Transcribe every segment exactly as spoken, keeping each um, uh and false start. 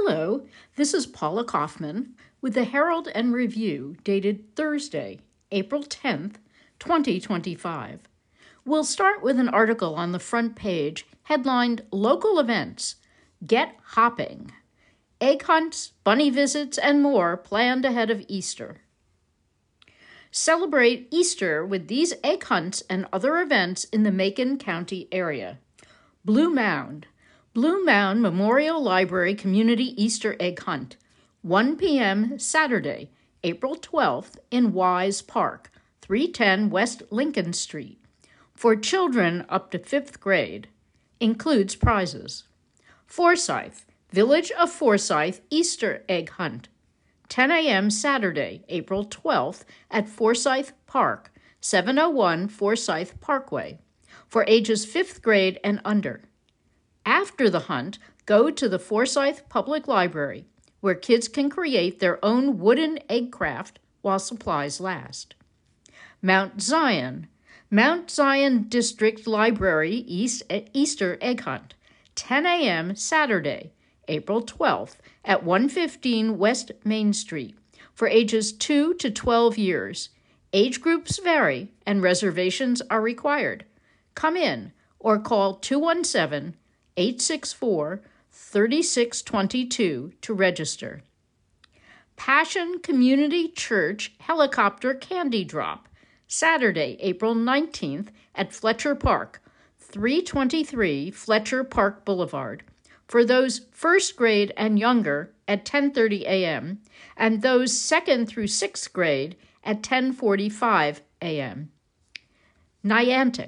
Hello, this is Paula Kaufman with the Herald and Review dated Thursday, April tenth, twenty twenty-five. We'll start with an article on the front page headlined Local Events, Get Hopping. Egg hunts, bunny visits, and more planned ahead of Easter. Celebrate Easter with these egg hunts and other events in the Macon County area. Blue Mound. Blue Mound Memorial Library Community Easter Egg Hunt, one p.m. Saturday, April twelfth in Wise Park, three ten West Lincoln Street. For children up to fifth grade. Includes prizes. Forsyth, Village of Forsyth Easter Egg Hunt, ten a.m. Saturday, April twelfth at Forsyth Park, seven oh one Forsyth Parkway, for ages fifth grade and under. After the hunt, go to the Forsyth Public Library, where kids can create their own wooden egg craft while supplies last. Mount Zion, Mount Zion District Library East, Easter Egg Hunt, ten a.m. Saturday, April twelfth at one fifteen West Main Street, for ages two to twelve years. Age groups vary and reservations are required. Come in or call two one seven, eight six four, three six two two to register. Passion Community Church Helicopter Candy Drop, Saturday, April nineteenth at Fletcher Park, three twenty-three Fletcher Park Boulevard, for those first grade and younger at ten thirty a.m. and those second through sixth grade at ten forty-five a.m. Niantic.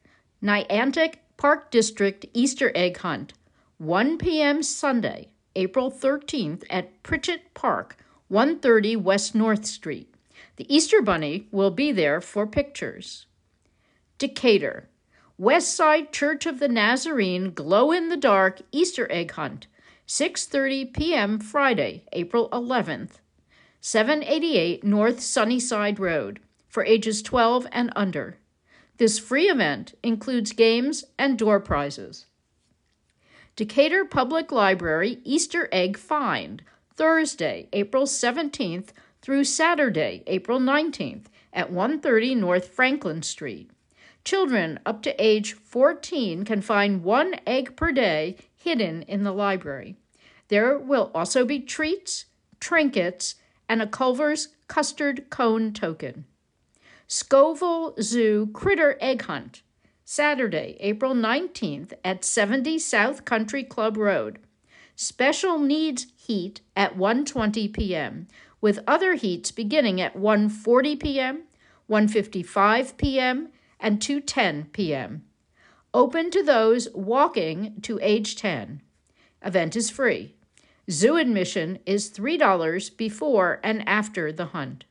Niantic Park District Easter Egg Hunt, one p.m. Sunday, April thirteenth at Pritchett Park, one thirty West North Street. The Easter Bunny will be there for pictures. Decatur. Westside Church of the Nazarene Glow-in-the-Dark Easter Egg Hunt, six thirty p.m. Friday, April eleventh, seven eighty-eight North Sunnyside Road, for ages twelve and under. This free event includes games and door prizes. Decatur Public Library Easter Egg Find, Thursday, April seventeenth through Saturday, April nineteenth at one thirty North Franklin Street. Children up to age fourteen can find one egg per day hidden in the library. There will also be treats, trinkets, and a Culver's custard cone token. Scoville Zoo Critter Egg Hunt, Saturday, April nineteenth at seventy South Country Club Road. Special needs heat at one twenty p.m., with other heats beginning at one forty p.m., one fifty-five p.m., and two ten p.m. Open to those walking to age ten. Event is free. Zoo admission is three dollars before and after the hunt.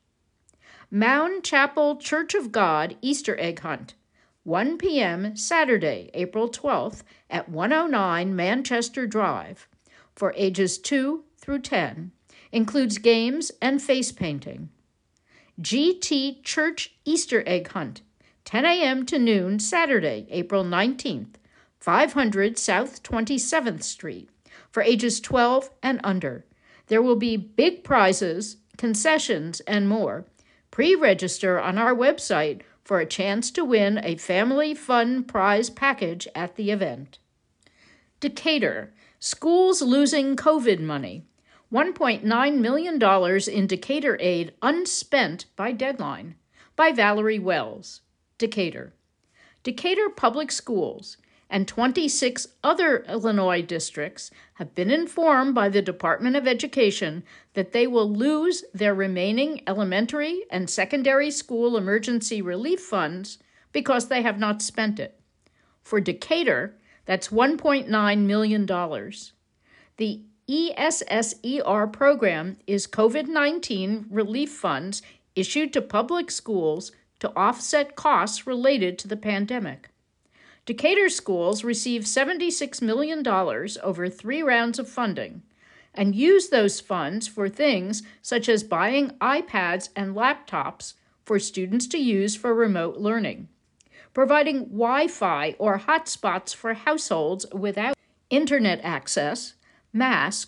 Mound Chapel Church of God Easter Egg Hunt, one p.m. Saturday, April twelfth at one oh nine Manchester Drive, for ages two through ten. Includes games and face painting. G T Church Easter Egg Hunt, ten a.m. to noon Saturday, April nineteenth, five hundred South twenty-seventh Street, for ages twelve and under. There will be big prizes, concessions, and more. Pre-register on our website for a chance to win a family fun prize package at the event. Decatur. Schools losing COVID money. one point nine million dollars in Decatur aid unspent by deadline. By Valerie Wells. Decatur. Decatur Public Schools and twenty-six other Illinois districts have been informed by the Department of Education that they will lose their remaining elementary and secondary school emergency relief funds because they have not spent it. For Decatur, that's one point nine million dollars. The E S S E R program is COVID nineteen relief funds issued to public schools to offset costs related to the pandemic. Decatur schools receive seventy-six million dollars over three rounds of funding and use those funds for things such as buying iPads and laptops for students to use for remote learning, providing Wi-Fi or hotspots for households without internet access, masks,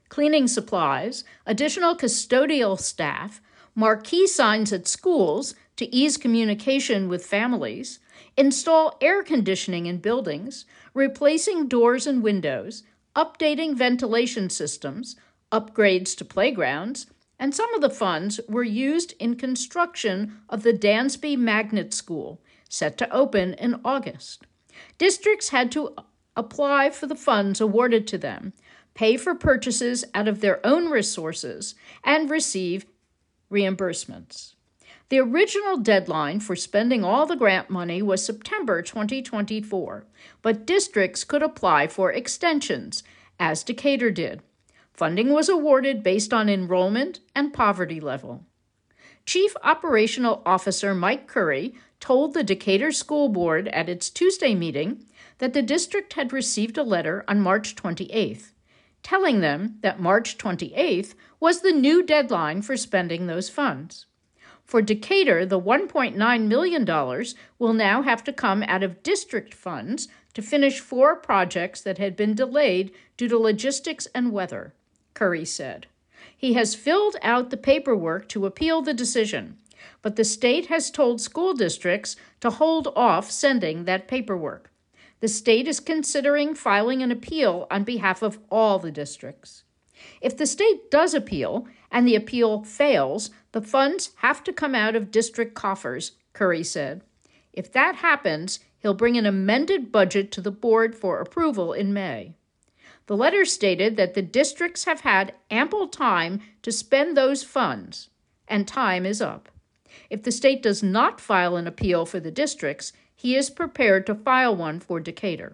cleaning supplies, additional custodial staff, marquee signs at schools to ease communication with families, install air conditioning in buildings, replacing doors and windows, updating ventilation systems, upgrades to playgrounds, and some of the funds were used in construction of the Dansby Magnet School, set to open in August. Districts had to apply for the funds awarded to them, pay for purchases out of their own resources, and receive reimbursements. The original deadline for spending all the grant money was September twenty twenty-four, but districts could apply for extensions, as Decatur did. Funding was awarded based on enrollment and poverty level. Chief Operational Officer Mike Curry told the Decatur School Board at its Tuesday meeting that the district had received a letter on March twenty-eighth, telling them that March twenty-eighth was the new deadline for spending those funds. For Decatur, the one point nine million dollars will now have to come out of district funds to finish four projects that had been delayed due to logistics and weather, Curry said. He has filled out the paperwork to appeal the decision, but the state has told school districts to hold off sending that paperwork. The state is considering filing an appeal on behalf of all the districts. If the state does appeal and the appeal fails, the funds have to come out of district coffers, Curry said. If that happens, he'll bring an amended budget to the board for approval in May. The letter stated that the districts have had ample time to spend those funds, and time is up. If the state does not file an appeal for the districts, he is prepared to file one for Decatur.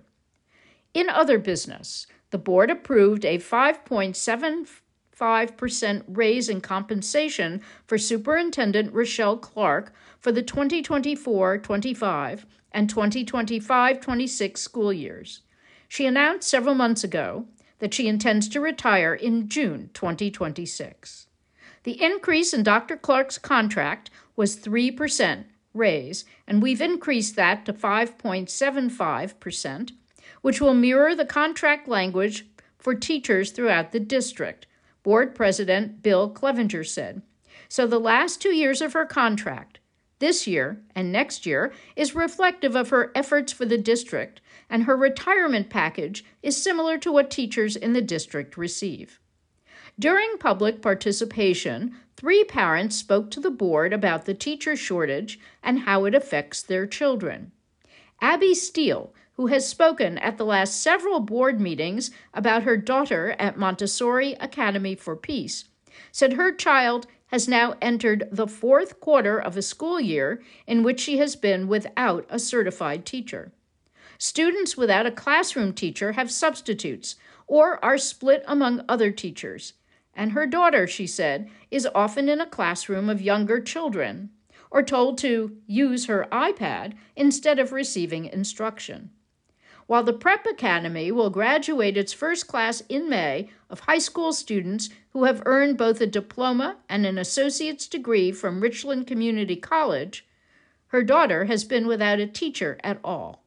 In other business, the board approved a five point seven five percent raise in compensation for Superintendent Rochelle Clark for the twenty twenty-four twenty-five and twenty twenty-five twenty-six school years. She announced several months ago that she intends to retire in June twenty twenty-six. The increase in Doctor Clark's contract was three percent raise, and we've increased that to five point seven five percent, which will mirror the contract language for teachers throughout the district, Board President Bill Clevenger said. So the last two years of her contract, this year and next year, is reflective of her efforts for the district, and her retirement package is similar to what teachers in the district receive. During public participation, three parents spoke to the board about the teacher shortage and how it affects their children. Abby Steele, who has spoken at the last several board meetings about her daughter at Montessori Academy for Peace, said her child has now entered the fourth quarter of a school year in which she has been without a certified teacher. Students without a classroom teacher have substitutes or are split among other teachers, and her daughter, she said, is often in a classroom of younger children or told to use her iPad instead of receiving instruction. While the Prep Academy will graduate its first class in May of high school students who have earned both a diploma and an associate's degree from Richland Community College, her daughter has been without a teacher at all.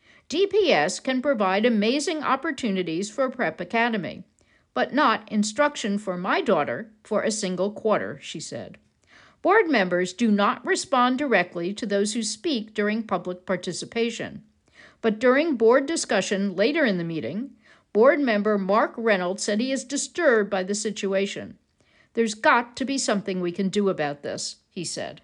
D P S can provide amazing opportunities for Prep Academy, but not instruction for my daughter for a single quarter, she said. Board members do not respond directly to those who speak during public participation. But during board discussion later in the meeting, board member Mark Reynolds said he is disturbed by the situation. There's got to be something we can do about this, he said.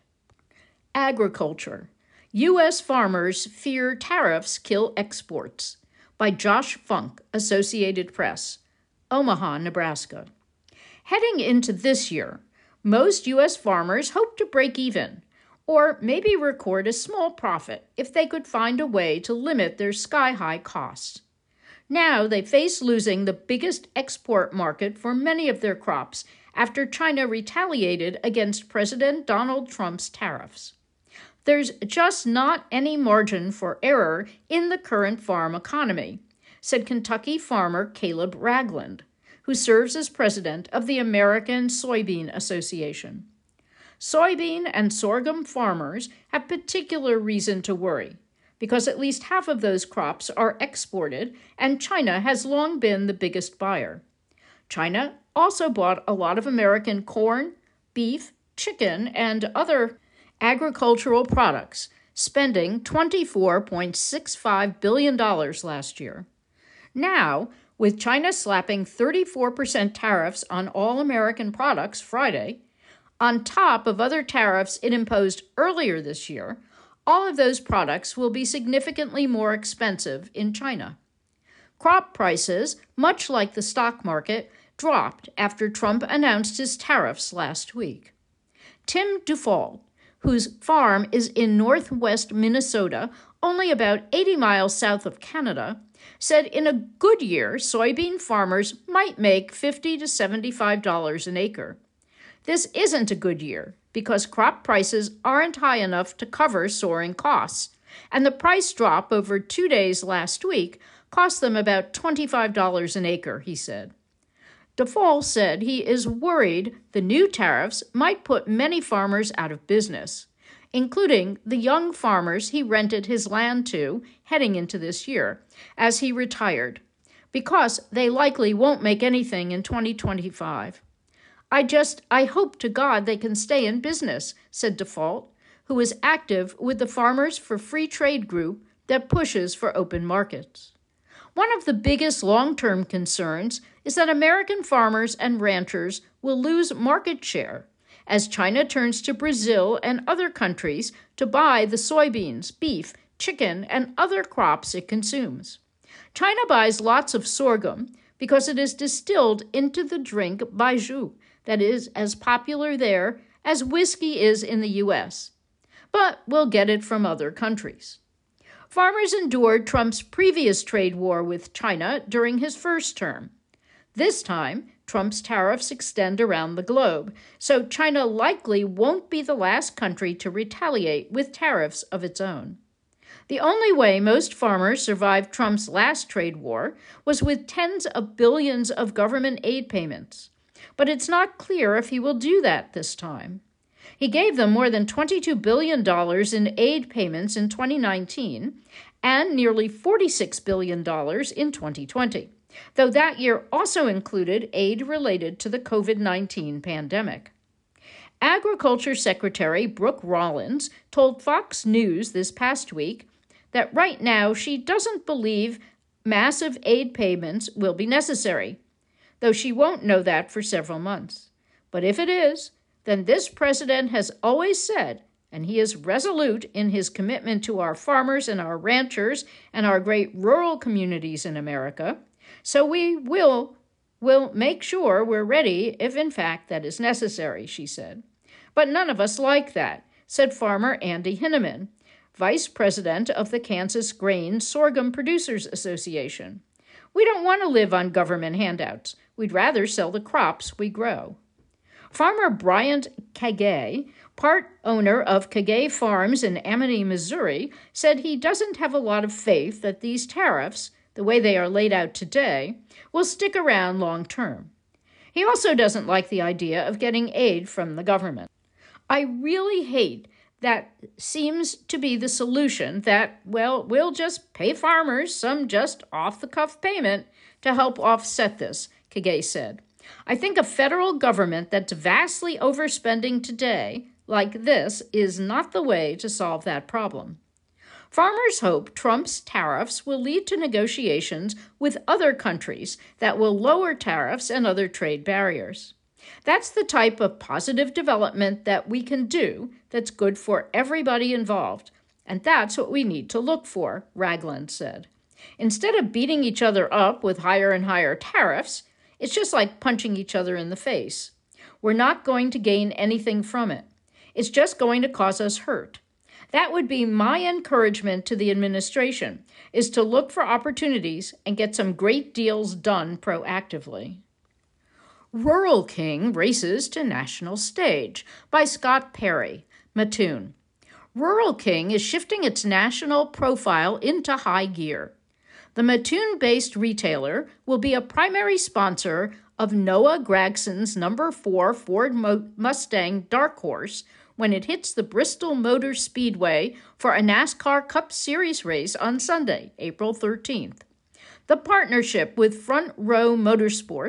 Agriculture. U S farmers fear tariffs kill exports. By Josh Funk, Associated Press, Omaha, Nebraska. Heading into this year, most U S farmers hope to break even, or maybe record a small profit if they could find a way to limit their sky-high costs. Now they face losing the biggest export market for many of their crops after China retaliated against President Donald Trump's tariffs. There's just not any margin for error in the current farm economy, said Kentucky farmer Caleb Ragland, who serves as president of the American Soybean Association. Soybean and sorghum farmers have particular reason to worry, because at least half of those crops are exported, and China has long been the biggest buyer. China also bought a lot of American corn, beef, chicken, and other agricultural products, spending twenty-four point six five billion dollars last year. Now, with China slapping thirty-four percent tariffs on all American products Friday, on top of other tariffs it imposed earlier this year, all of those products will be significantly more expensive in China. Crop prices, much like the stock market, dropped after Trump announced his tariffs last week. Tim Dufault, whose farm is in northwest Minnesota, only about eighty miles south of Canada, said in a good year, soybean farmers might make fifty to seventy-five dollars an acre. This isn't a good year because crop prices aren't high enough to cover soaring costs, and the price drop over two days last week cost them about twenty-five dollars an acre, he said. Dufault said he is worried the new tariffs might put many farmers out of business, including the young farmers he rented his land to heading into this year, as he retired, because they likely won't make anything in twenty twenty-five. I just, I hope to God they can stay in business, said Dufault, who is active with the Farmers for Free Trade group that pushes for open markets. One of the biggest long-term concerns is that American farmers and ranchers will lose market share as China turns to Brazil and other countries to buy the soybeans, beef, chicken, and other crops it consumes. China buys lots of sorghum because it is distilled into the drink baijiu that is as popular there as whiskey is in the U S, but will get it from other countries. Farmers endured Trump's previous trade war with China during his first term. This time, Trump's tariffs extend around the globe, so China likely won't be the last country to retaliate with tariffs of its own. The only way most farmers survived Trump's last trade war was with tens of billions of government aid payments, but it's not clear if he will do that this time. He gave them more than twenty-two billion dollars in aid payments in twenty nineteen and nearly forty-six billion dollars in twenty twenty, though that year also included aid related to the COVID nineteen pandemic. Agriculture Secretary Brooke Rollins told Fox News this past week that right now she doesn't believe massive aid payments will be necessary, though she won't know that for several months. But if it is, then this president has always said, and he is resolute in his commitment to our farmers and our ranchers and our great rural communities in America, so we will, will make sure we're ready if in fact that is necessary, she said. But none of us like that, said farmer Andy Hinneman, vice president of the Kansas Grain Sorghum Producers Association. We don't want to live on government handouts. We'd rather sell the crops we grow. Farmer Bryant Kagay, part owner of Kagay Farms in Amity, Missouri, said he doesn't have a lot of faith that these tariffs, the way they are laid out today, will stick around long term. He also doesn't like the idea of getting aid from the government. I really hate that seems to be the solution that, well, we'll just pay farmers some just off-the-cuff payment to help offset this, Kagay said. I think a federal government that's vastly overspending today, like this, is not the way to solve that problem. Farmers hope Trump's tariffs will lead to negotiations with other countries that will lower tariffs and other trade barriers. That's the type of positive development that we can do that's good for everybody involved, and that's what we need to look for, Ragland said. Instead of beating each other up with higher and higher tariffs, it's just like punching each other in the face. We're not going to gain anything from it. It's just going to cause us hurt. That would be my encouragement to the administration, is to look for opportunities and get some great deals done proactively. Rural King Races to National Stage by Scott Perry, Mattoon. Rural King is shifting its national profile into high gear. The Mattoon-based retailer will be a primary sponsor of Noah Gragson's number four Ford Mustang Dark Horse when it hits the Bristol Motor Speedway for a NASCAR Cup Series race on Sunday, April thirteenth. The partnership with Front Row Motorsports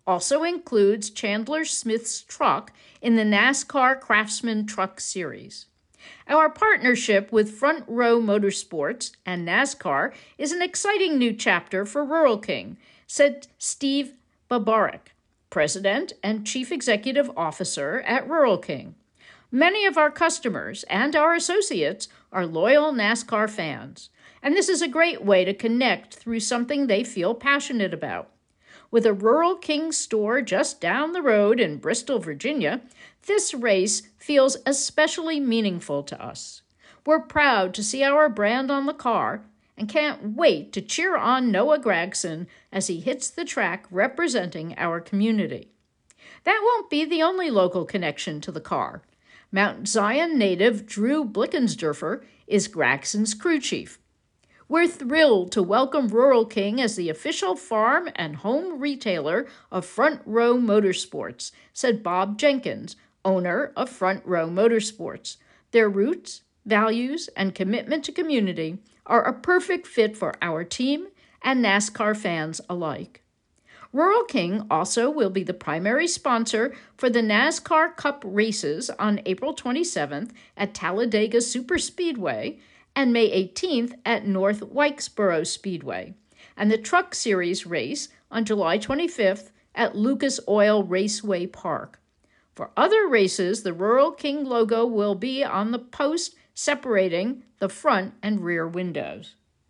also includes Chandler Smith's truck in the NASCAR Craftsman Truck Series. Our partnership with Front Row Motorsports and NASCAR is an exciting new chapter for Rural King, said Steve Babarek, President and Chief Executive Officer at Rural King. Many of our customers and our associates are loyal NASCAR fans, and this is a great way to connect through something they feel passionate about. With a Rural King store just down the road in Bristol, Virginia, this race feels especially meaningful to us. We're proud to see our brand on the car and can't wait to cheer on Noah Gragson as he hits the track representing our community. That won't be the only local connection to the car. Mount Zion native Drew Blickensderfer is Gragson's crew chief. We're thrilled to welcome Rural King as the official farm and home retailer of Front Row Motorsports, said Bob Jenkins, owner of Front Row Motorsports. Their roots, values, and commitment to community are a perfect fit for our team and NASCAR fans alike. Rural King also will be the primary sponsor for the NASCAR Cup races on April twenty-seventh at Talladega Superspeedway and May eighteenth at North Wilkesboro Speedway, and the Truck Series race on July twenty-fifth at Lucas Oil Raceway Park. For other races, the Rural King logo will be on the post separating the front and rear windows.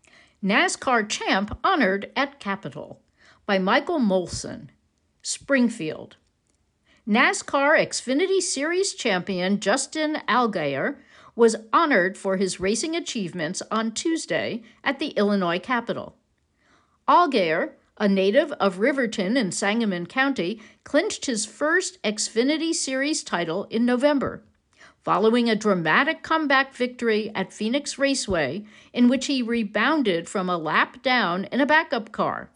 NASCAR Champ Honored at Capitol by Michael Molson, Springfield. NASCAR Xfinity Series champion Justin Allgaier was honored for his racing achievements on Tuesday at the Illinois Capitol. Allgaier, a native of Riverton in Sangamon County, clinched his first Xfinity Series title in November, following a dramatic comeback victory at Phoenix Raceway in which he rebounded from a lap down in a backup car.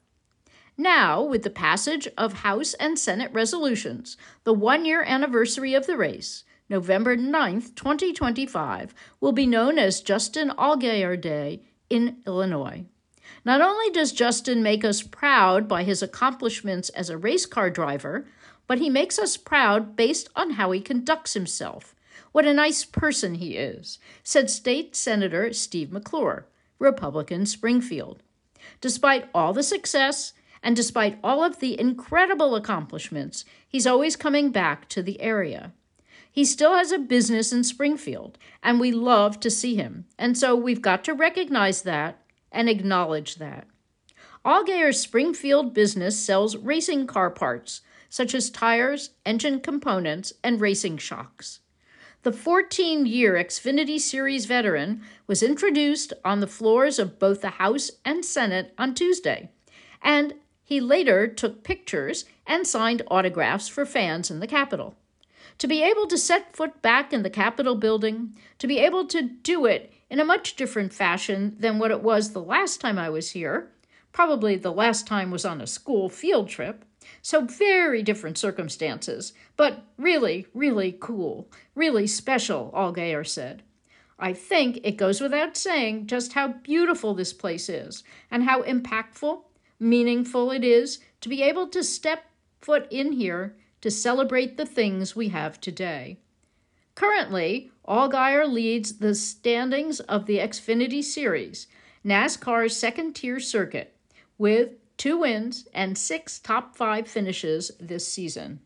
Now, with the passage of House and Senate resolutions, the one-year anniversary of the race, November ninth, twenty twenty-five, will be known as Justin Allgaier Day in Illinois. Not only does Justin make us proud by his accomplishments as a race car driver, but he makes us proud based on how he conducts himself. What a nice person he is, said State Senator Steve McClure, Republican Springfield. Despite all the success and despite all of the incredible accomplishments, he's always coming back to the area. He still has a business in Springfield, and we love to see him, and so we've got to recognize that and acknowledge that. Allgaier's Springfield business sells racing car parts, such as tires, engine components, and racing shocks. The fourteen-year Xfinity Series veteran was introduced on the floors of both the House and Senate on Tuesday, and he later took pictures and signed autographs for fans in the Capitol. To be able to set foot back in the Capitol building, to be able to do it in a much different fashion than what it was the last time I was here, probably the last time was on a school field trip, so very different circumstances, but really, really cool, really special, Allgaier said. I think it goes without saying just how beautiful this place is and how impactful, meaningful it is to be able to step foot in here to celebrate the things we have today. Currently, Allgaier leads the standings of the Xfinity Series, NASCAR's second-tier circuit, with two wins and six top five finishes this season.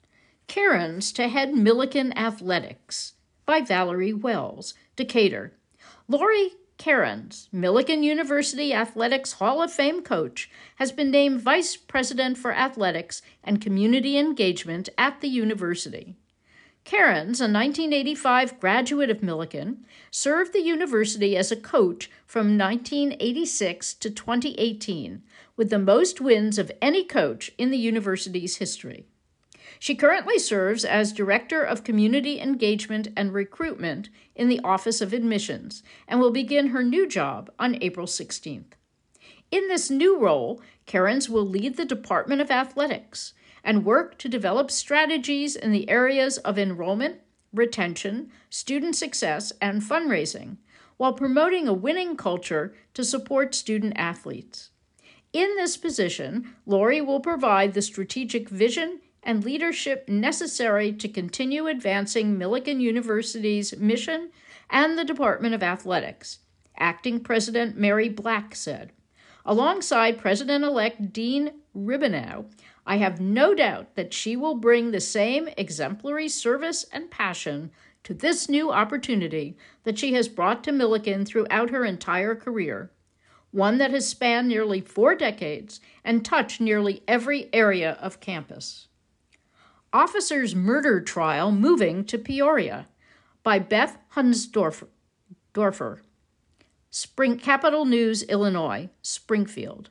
Cairns to head Millikan Athletics by Valerie Wells, Decatur. Lori Cairns, Millikan University Athletics Hall of Fame coach, has been named Vice President for Athletics and Community Engagement at the university. Cairns, a nineteen eighty-five graduate of Millikan, served the university as a coach from nineteen eighty-six to twenty eighteen, with the most wins of any coach in the university's history. She currently serves as Director of Community Engagement and Recruitment in the Office of Admissions and will begin her new job on April sixteenth. In this new role, Cairns will lead the Department of Athletics and work to develop strategies in the areas of enrollment, retention, student success, and fundraising, while promoting a winning culture to support student athletes. In this position, Lori will provide the strategic vision and leadership necessary to continue advancing Millikan University's mission and the Department of Athletics, Acting President Mary Black said. Alongside President-elect Dean Ribenow, I have no doubt that she will bring the same exemplary service and passion to this new opportunity that she has brought to Millikan throughout her entire career, one that has spanned nearly four decades and touched nearly every area of campus. Officer's Murder Trial Moving to Peoria by Beth Hunsdorfer. Spring Capital News, Illinois, Springfield.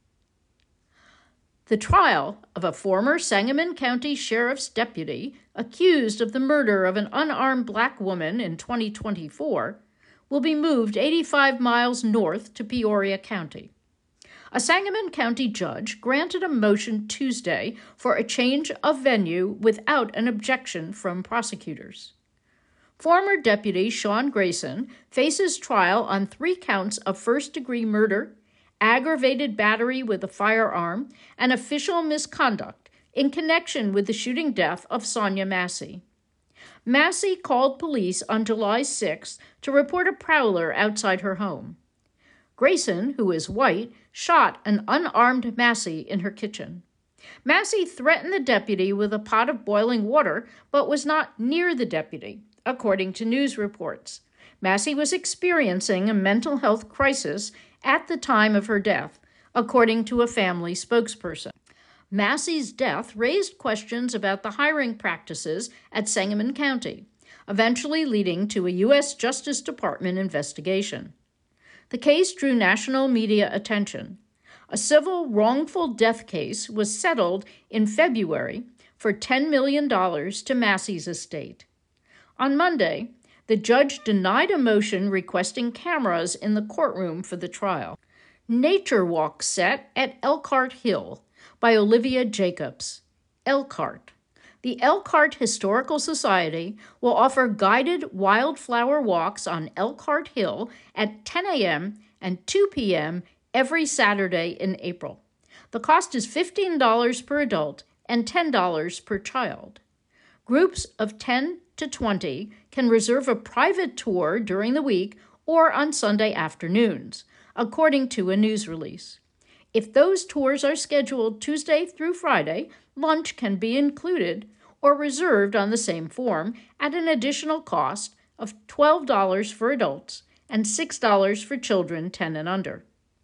The trial of a former Sangamon County Sheriff's deputy accused of the murder of an unarmed black woman in twenty twenty-four will be moved eighty-five miles north to Peoria County. A Sangamon County judge granted a motion Tuesday for a change of venue without an objection from prosecutors. Former Deputy Sean Grayson faces trial on three counts of first-degree murder, aggravated battery with a firearm, and official misconduct in connection with the shooting death of Sonia Massey. Massey called police on July sixth to report a prowler outside her home. Grayson, who is white, shot an unarmed Massey in her kitchen. Massey threatened the deputy with a pot of boiling water, but was not near the deputy, according to news reports. Massey was experiencing a mental health crisis at the time of her death, according to a family spokesperson. Massey's death raised questions about the hiring practices at Sangamon County, eventually leading to a U S Justice Department investigation. The case drew national media attention. A civil wrongful death case was settled in February for ten million dollars to Massey's estate. On Monday, the judge denied a motion requesting cameras in the courtroom for the trial. Nature Walk set at Elkhart Hill by Olivia Jacobs. Elkhart. The Elkhart Historical Society will offer guided wildflower walks on Elkhart Hill at ten a.m. and two p.m. every Saturday in April. The cost is fifteen dollars per adult and ten dollars per child. Groups of ten to twenty can reserve a private tour during the week or on Sunday afternoons, according to a news release. If those tours are scheduled Tuesday through Friday, lunch can be included or reserved on the same form at an additional cost of twelve dollars for adults and six dollars for children ten and under.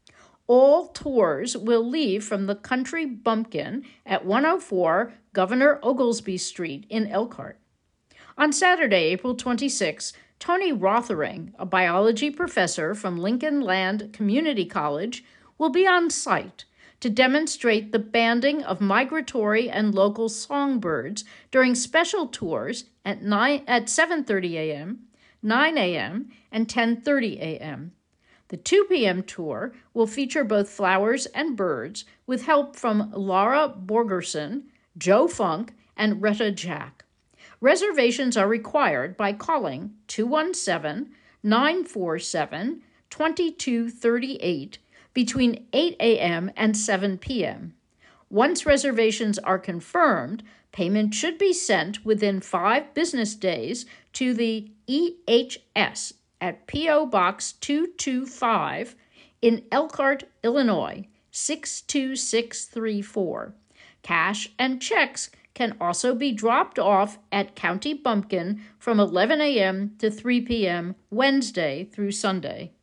All tours will leave from the Country Bumpkin at one oh four Governor Oglesby Street in Elkhart. On Saturday, April twenty-sixth, Tony Rothering, a biology professor from Lincoln Land Community College, will be on site to demonstrate the banding of migratory and local songbirds during special tours at, nine, at seven thirty a.m., nine a.m., and ten thirty a.m. The two p.m. tour will feature both flowers and birds with help from Laura Borgerson, Joe Funk, and Retta Jack. Reservations are required by calling two one seven, nine four seven, two two three eight between eight a.m. and seven p.m. Once reservations are confirmed, payment should be sent within five business days to the E H S at P O. Box two two five in Elkhart, Illinois, six two six three four. Cash and checks can also be dropped off at County Bumpkin from eleven a.m. to three p.m. Wednesday through Sunday.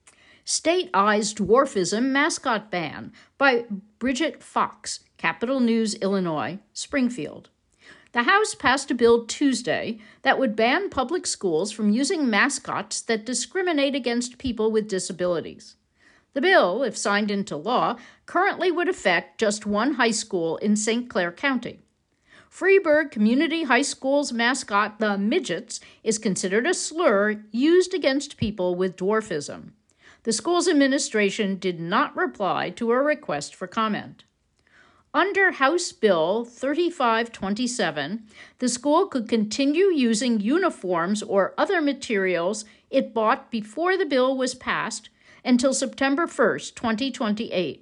State Eyes Dwarfism Mascot Ban by Bridget Fox, Capital News, Illinois, Springfield. The House passed a bill Tuesday that would ban public schools from using mascots that discriminate against people with disabilities. The bill, if signed into law, currently would affect just one high school in Saint Clair County. Freeburg Community High School's mascot, the Midgets, is considered a slur used against people with dwarfism. The school's administration did not reply to a request for comment. Under House Bill thirty-five twenty-seven, the school could continue using uniforms or other materials it bought before the bill was passed until September first, twenty twenty-eight,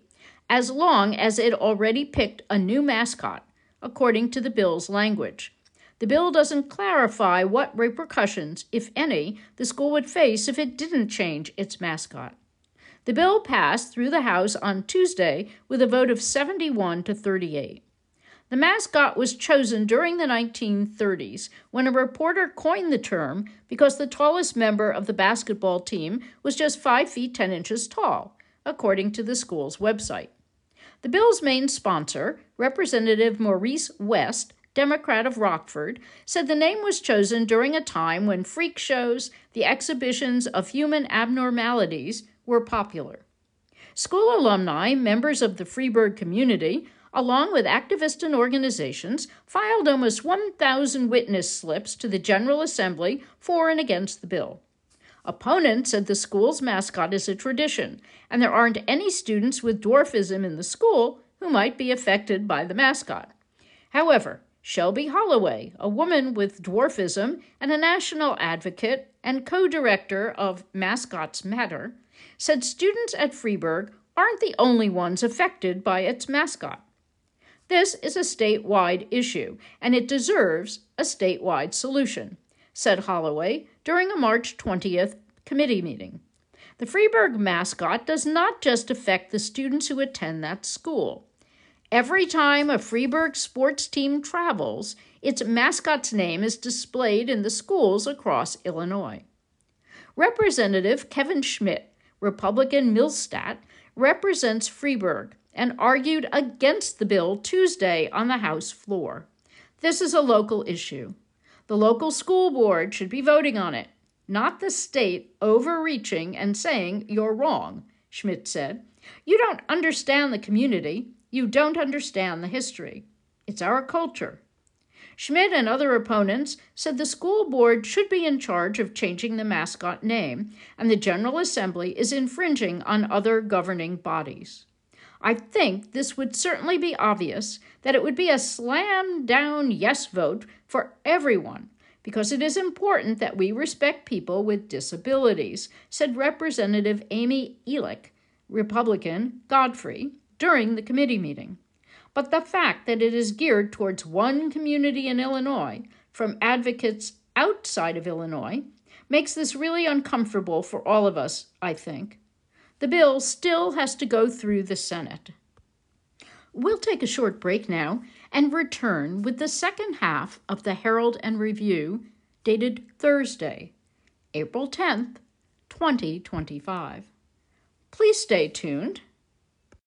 as long as it already picked a new mascot, according to the bill's language. The bill doesn't clarify what repercussions, if any, the school would face if it didn't change its mascot. The bill passed through the House on Tuesday with a vote of seventy-one to thirty-eight. The mascot was chosen during the nineteen thirties when a reporter coined the term because the tallest member of the basketball team was just five feet ten inches tall, according to the school's website. The bill's main sponsor, Representative Maurice West, Democrat of Rockford, said the name was chosen during a time when freak shows, the exhibitions of human abnormalities, were popular. School alumni, members of the Freeburg community, along with activists and organizations, filed almost one thousand witness slips to the General Assembly for and against the bill. Opponents said the school's mascot is a tradition, and there aren't any students with dwarfism in the school who might be affected by the mascot. However, Shelby Holloway, a woman with dwarfism and a national advocate and co-director of Mascots Matter, said students at Freeburg aren't the only ones affected by its mascot. This is a statewide issue, and it deserves a statewide solution, said Holloway during a March twentieth committee meeting. The Freeburg mascot does not just affect the students who attend that school. Every time a Freeburg sports team travels, its mascot's name is displayed in the schools across Illinois. Representative Kevin Schmidt, Republican Millstadt, represents Freeburg and argued against the bill Tuesday on the House floor. This is a local issue. The local school board should be voting on it, not the state overreaching and saying you're wrong, Schmidt said. You don't understand the community. You don't understand the history. It's our culture. Schmidt and other opponents said the school board should be in charge of changing the mascot name, and the General Assembly is infringing on other governing bodies. I think this would certainly be obvious that it would be a slam-down yes vote for everyone, because it is important that we respect people with disabilities, said Representative Amy Elick, Republican, Godfrey, during the committee meeting. But the fact that it is geared towards one community in Illinois from advocates outside of Illinois makes this really uncomfortable for all of us, I think. The bill still has to go through the Senate. We'll take a short break now and return with the second half of the Herald and Review, dated Thursday, April tenth, twenty twenty-five. Please stay tuned.